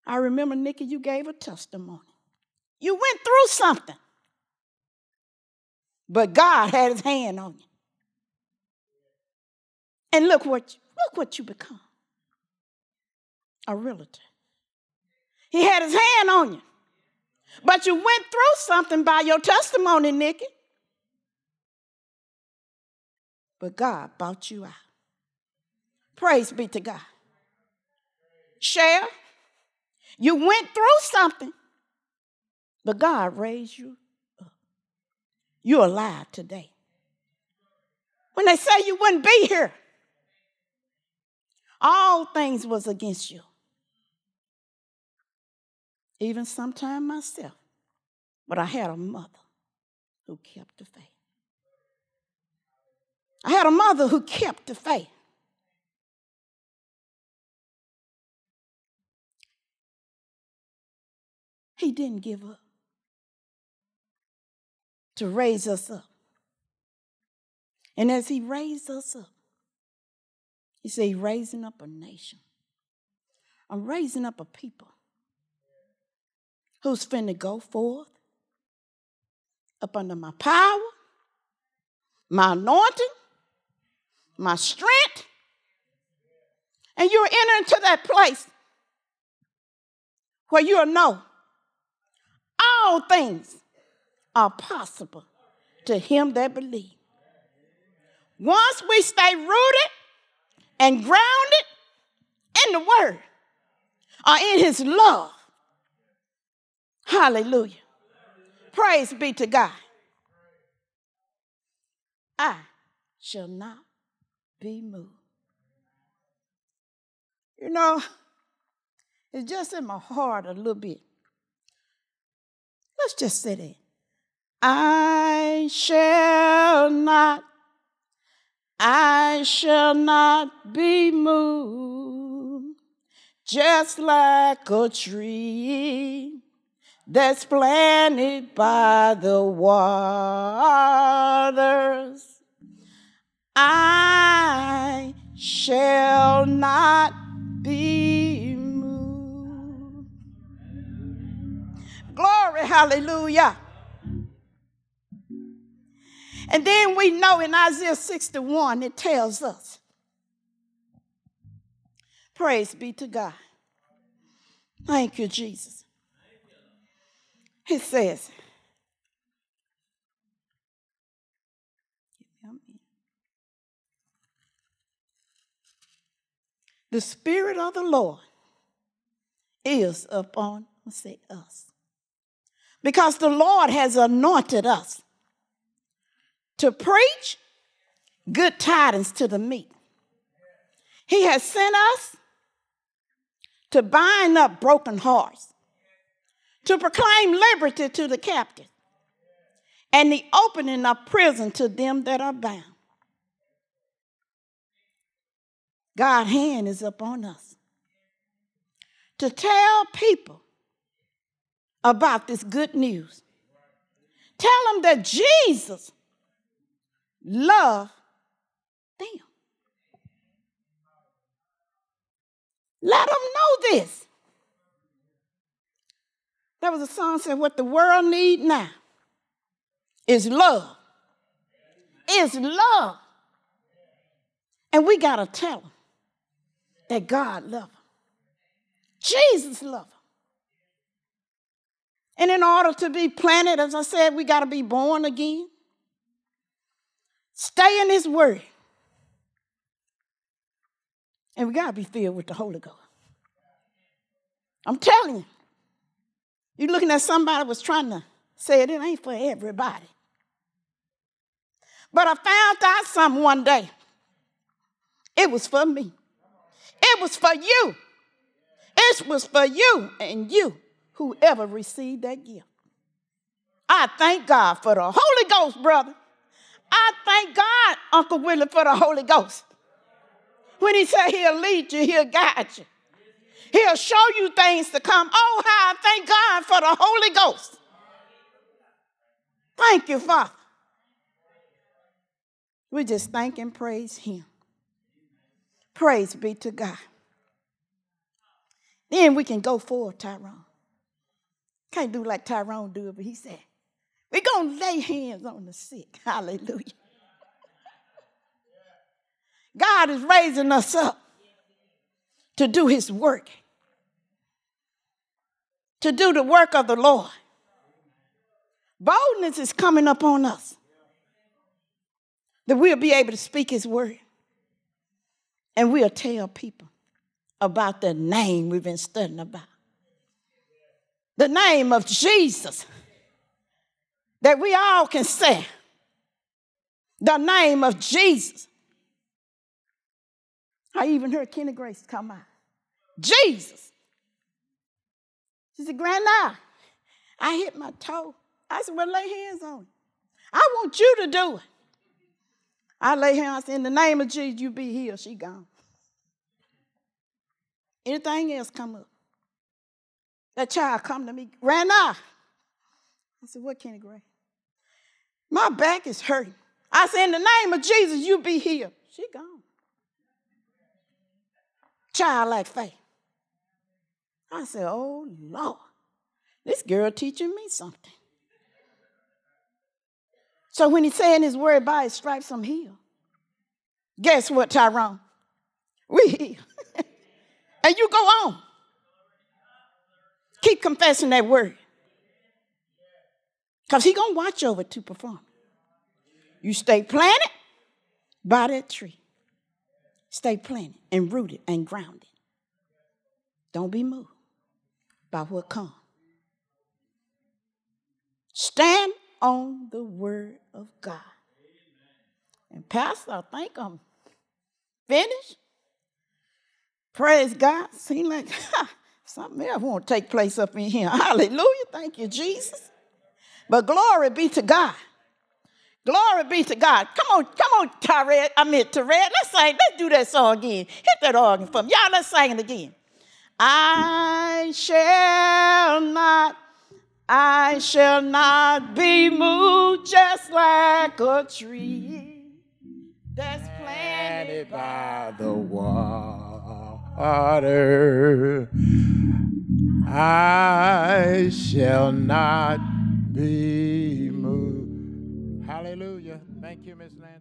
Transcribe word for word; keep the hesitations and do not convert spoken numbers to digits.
I remember, Nikki, you gave a testimony. You went through something, but God had his hand on you. And look what, look what you become. A realtor. He had his hand on you. But you went through something by your testimony, Nikki. But God bought you out. Praise be to God. Share. You went through something, but God raised you up. You're alive today. When they say you wouldn't be here, all things was against you. Even sometime myself. But I had a mother who kept the faith. I had a mother who kept the faith. He didn't give up to raise us up. And as he raised us up, he said he's raising up a nation. I'm raising up a people who's finna go forth up under my power, my anointing, my strength. And you'll enter into that place where you'll know all things are possible to him that believes. Once we stay rooted and grounded in the word or in his love, hallelujah. Praise be to God. I shall not be moved. You know, it's just in my heart a little bit. Let's just say that. I shall not, I shall not be moved, just like a tree that's planted by the waters. I shall not be moved. Glory, hallelujah. And then we know in Isaiah sixty-one, it tells us, praise be to God. Thank you, Jesus. It says, the Spirit of the Lord is upon, let's say us. Because the Lord has anointed us to preach good tidings to the meek. He has sent us to bind up broken hearts, to proclaim liberty to the captive, and the opening of prison to them that are bound. God's hand is upon us to tell people about this good news. Tell them that Jesus loved them. Let them know this. There was a song that said, what the world needs now is love. Is love. And we got to tell them that God loves them. Jesus loves them. And in order to be planted, as I said, we got to be born again. Stay in his word. And we got to be filled with the Holy Ghost. I'm telling you. You're looking at somebody was trying to say it, it ain't for everybody. But I found out something one day. It was for me. It was for you. It was for you and you, whoever received that gift. I thank God for the Holy Ghost, brother. I thank God, Uncle Willie, for the Holy Ghost. When he said he'll lead you, he'll guide you. He'll show you things to come. Oh, how I thank God for the Holy Ghost. Thank you, Father. We just thank and praise him. Praise be to God. Then we can go forward, Tyrone. Can't do like Tyrone do it, but he said, we're going to lay hands on the sick. Hallelujah. God is raising us up to do his work, to do the work of the Lord. Boldness is coming up on us, that we'll be able to speak his word. And we'll tell people about the name we've been studying about. The name of Jesus, that we all can say. The name of Jesus. I even heard Kenny Grace come out. Jesus. She said, Grandma, I hit my toe. I said, well, lay hands on it. I want you to do it. I lay hands, I said, in the name of Jesus, you be healed. She gone. Anything else come up? That child come to me, Grandma. I said, what, Kenny Gray? My back is hurting. I said, in the name of Jesus, you be healed. She gone. Childlike faith. I said, oh, Lord, this girl teaching me something. So when he said in his word, by his stripes I'm healed. Guess what, Tyrone? We healed. And you go on. Keep confessing that word. Because he's going to watch over to perform. You stay planted by that tree. Stay planted and rooted and grounded. Don't be moved by what comes. Stand on the word of God. And Pastor, I think I'm finished. Praise God. Seems like something else won't take place up in here. Hallelujah. Thank you, Jesus. But glory be to God. Glory be to God. Come on, come on, Tyrell. I mean, Tyrell. Let's sing. Let's do that song again. Hit that organ for me. Y'all, let's sing it again. I shall not, I shall not be moved, just like a tree that's planted by the water. I shall not be moved. Hallelujah. Thank you, Miss Nancy.